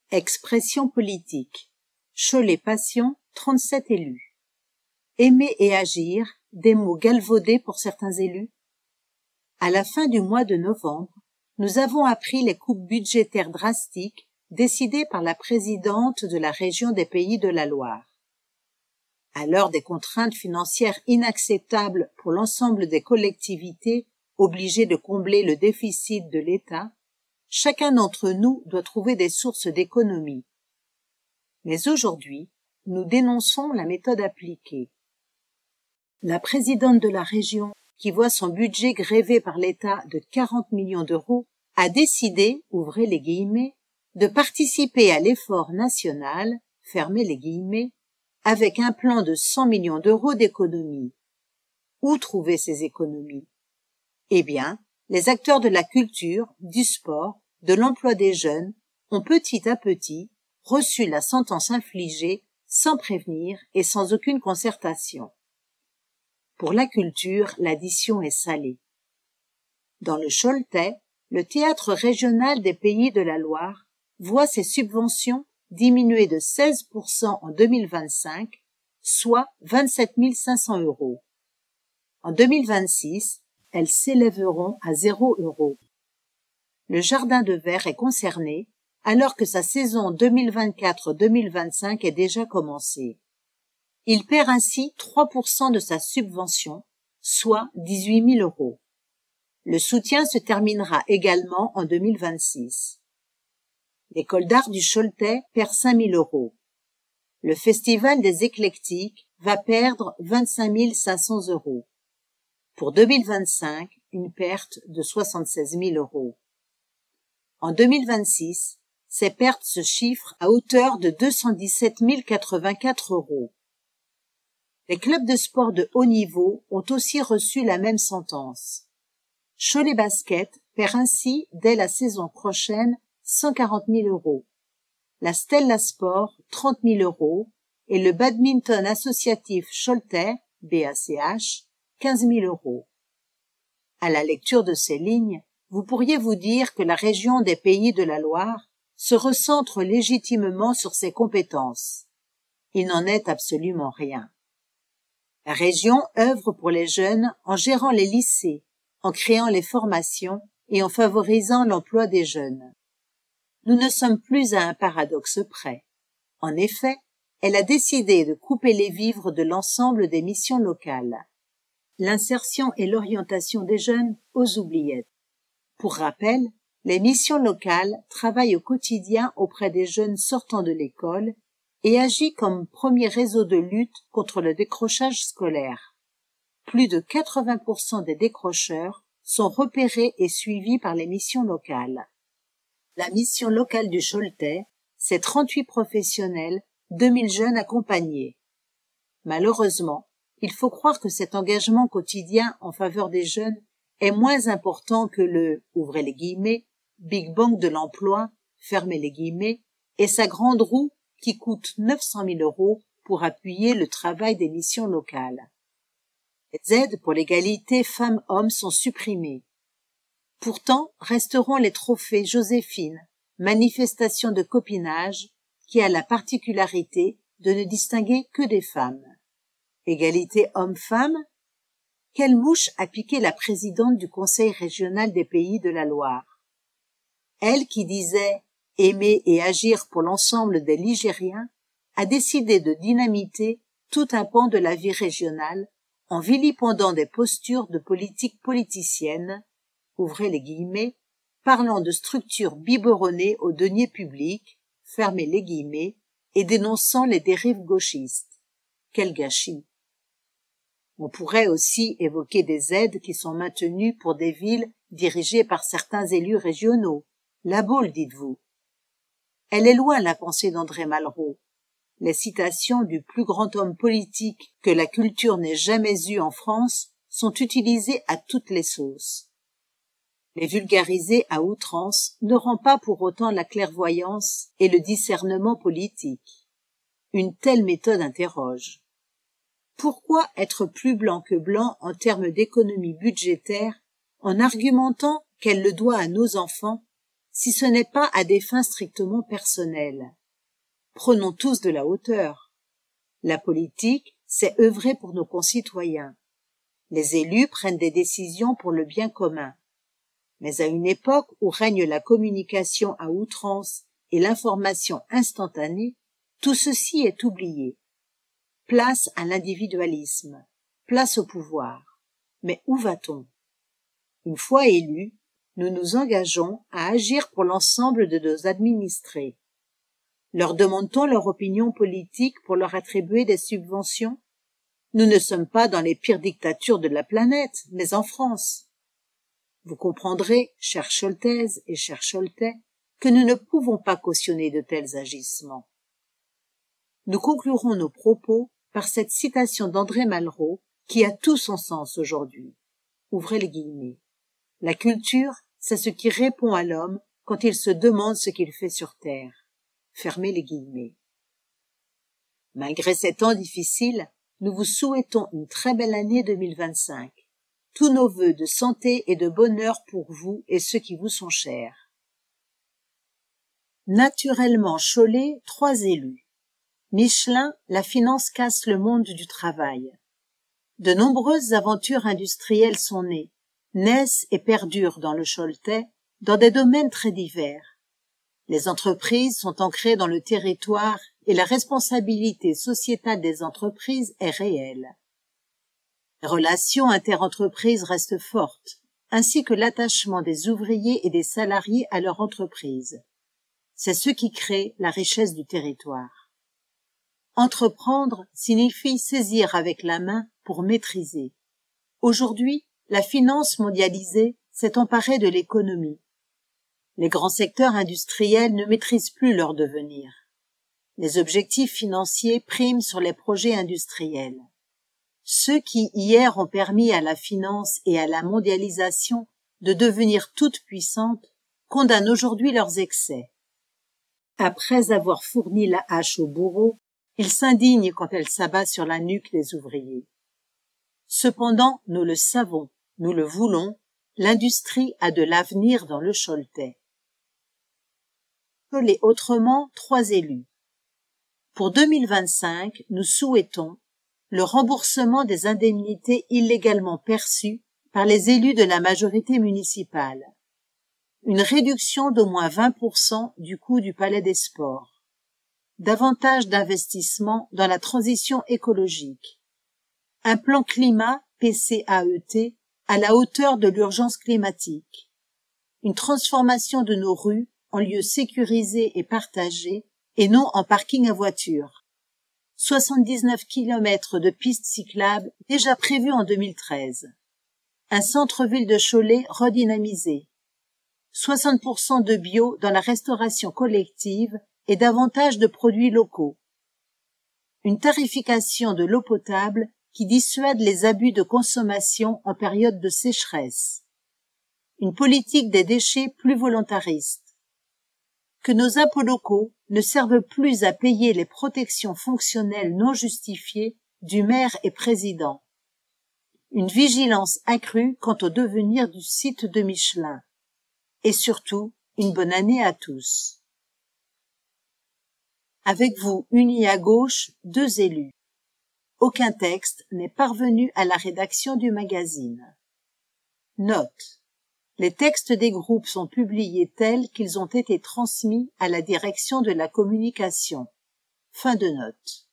Expression politique. Cholet Passion, 37 élus. Aimer et agir, des mots galvaudés pour certains élus. À la fin du mois de novembre, nous avons appris les coupes budgétaires drastiques décidées par la présidente de la région des Pays de la Loire. À l'heure des contraintes financières inacceptables pour l'ensemble des collectivités obligées de combler le déficit de l'État, chacun d'entre nous doit trouver des sources d'économie. Mais aujourd'hui, nous dénonçons la méthode appliquée. La présidente de la région, qui voit son budget grévé par l'État de 40 millions d'euros, a décidé, ouvrez les guillemets, de participer à l'effort national, fermez les guillemets, avec un plan de 100 millions d'euros d'économies. Où trouver ces économies? Eh bien, les acteurs de la culture, du sport, de l'emploi des jeunes ont petit à petit reçu la sentence infligée sans prévenir et sans aucune concertation. Pour la culture, l'addition est salée. Dans le Choletais, le Théâtre régional des Pays de la Loire voit ses subventions diminuer de 16% en 2025, soit 27 500 euros. En 2026, elles s'élèveront à 0 euros. Le Jardin de Verre est concerné, alors que sa saison 2024-2025 est déjà commencée. Il perd ainsi 3% de sa subvention, soit 18 000 euros. Le soutien se terminera également en 2026. L'École d'art du Choletais perd 5 000 euros. Le Festival des éclectiques va perdre 25 500 euros. Pour 2025, une perte de 76 000 euros. En 2026, ces pertes se chiffrent à hauteur de 217 084 euros. Les clubs de sport de haut niveau ont aussi reçu la même sentence. Cholet Basket perd ainsi, dès la saison prochaine, 140 000 euros. La Stella Sport, 30 000 euros. Et le badminton associatif Choletais, BACH, 15 000 euros. À la lecture de ces lignes, vous pourriez vous dire que la région des Pays de la Loire se recentre légitimement sur ses compétences. Il n'en est absolument rien. La région œuvre pour les jeunes en gérant les lycées, en créant les formations et en favorisant l'emploi des jeunes. Nous ne sommes plus à un paradoxe près. En effet, elle a décidé de couper les vivres de l'ensemble des missions locales. L'insertion et l'orientation des jeunes aux oubliettes. Pour rappel, les missions locales travaillent au quotidien auprès des jeunes sortant de l'école et agit comme premier réseau de lutte contre le décrochage scolaire. Plus de 80% des décrocheurs sont repérés et suivis par les missions locales. La mission locale du Choletais, c'est 38 professionnels, 2000 jeunes accompagnés. Malheureusement, il faut croire que cet engagement quotidien en faveur des jeunes est moins important que le, ouvrez les guillemets, Big Bang de l'emploi, fermez les guillemets, et sa grande roue qui coûte 900 000 euros pour appuyer le travail des missions locales. Les aides pour l'égalité femmes-hommes sont supprimées. Pourtant, resteront les trophées Joséphine, manifestation de copinage, qui a la particularité de ne distinguer que des femmes. Égalité homme-femme? Quelle mouche a piqué la présidente du Conseil régional des Pays de la Loire? Elle qui disait « aimer et agir pour l'ensemble des Ligériens » a décidé de dynamiter tout un pan de la vie régionale en vilipendant des postures de politique politicienne, ouvrez les guillemets, parlant de structures biberonnées aux deniers publics, fermez les guillemets, et dénonçant les dérives gauchistes. Quel gâchis! On pourrait aussi évoquer des aides qui sont maintenues pour des villes dirigées par certains élus régionaux. La Baule, dites-vous. Elle est loin la pensée d'André Malraux. Les citations du plus grand homme politique que la culture n'ait jamais eu en France sont utilisées à toutes les sauces. Les vulgariser à outrance ne rend pas pour autant la clairvoyance et le discernement politique. Une telle méthode interroge. Pourquoi être plus blanc que blanc en termes d'économie budgétaire en argumentant qu'elle le doit à nos enfants, si ce n'est pas à des fins strictement personnelles. Prenons tous de la hauteur. La politique, c'est œuvrer pour nos concitoyens. Les élus prennent des décisions pour le bien commun. Mais à une époque où règne la communication à outrance et l'information instantanée, tout ceci est oublié. Place à l'individualisme, place au pouvoir. Mais où va-t-on? Une fois élus, nous nous engageons à agir pour l'ensemble de nos administrés. Leur demande-t-on leur opinion politique pour leur attribuer des subventions? Nous ne sommes pas dans les pires dictatures de la planète, mais en France. Vous comprendrez, chère Scholtaise et cher Scholtais, que nous ne pouvons pas cautionner de tels agissements. Nous conclurons nos propos par cette citation d'André Malraux qui a tout son sens aujourd'hui. Ouvrez les guillemets. La culture, c'est ce qui répond à l'homme quand il se demande ce qu'il fait sur terre. Fermez les guillemets. Malgré ces temps difficiles, nous vous souhaitons une très belle année 2025. Tous nos vœux de santé et de bonheur pour vous et ceux qui vous sont chers. Naturellement Cholet, 3 élus. Michelin, la finance casse le monde du travail. De nombreuses aventures industrielles sont nées, naissent et perdurent dans le Choletais, dans des domaines très divers. Les entreprises sont ancrées dans le territoire et la responsabilité sociétale des entreprises est réelle. Les relations interentreprises restent fortes, ainsi que l'attachement des ouvriers et des salariés à leur entreprise. C'est ce qui crée la richesse du territoire. Entreprendre signifie saisir avec la main pour maîtriser. Aujourd'hui, la finance mondialisée s'est emparée de l'économie. Les grands secteurs industriels ne maîtrisent plus leur devenir. Les objectifs financiers priment sur les projets industriels. Ceux qui hier ont permis à la finance et à la mondialisation de devenir toutes puissantes condamnent aujourd'hui leurs excès. Après avoir fourni la hache au bourreau, ils s'indignent quand elle s'abat sur la nuque des ouvriers. Cependant, nous le savons, nous le voulons, l'industrie a de l'avenir dans le Choletais. Cholet autrement, 3 élus. Pour 2025, nous souhaitons le remboursement des indemnités illégalement perçues par les élus de la majorité municipale, une réduction d'au moins 20% du coût du Palais des Sports, davantage d'investissements dans la transition écologique, un plan climat PCAET à la hauteur de l'urgence climatique, une transformation de nos rues en lieux sécurisés et partagés et non en parking à voitures, 79 km de pistes cyclables déjà prévues en 2013, un centre-ville de Cholet redynamisé, 60% de bio dans la restauration collective et davantage de produits locaux, une tarification de l'eau potable qui dissuade les abus de consommation en période de sécheresse, une politique des déchets plus volontariste, que nos impôts locaux ne servent plus à payer les protections fonctionnelles non justifiées du maire et président, une vigilance accrue quant au devenir du site de Michelin, et surtout une bonne année à tous. Avec vous, unis à gauche, 2 élus. Aucun texte n'est parvenu à la rédaction du magazine. Note. Les textes des groupes sont publiés tels qu'ils ont été transmis à la direction de la communication. Fin de note.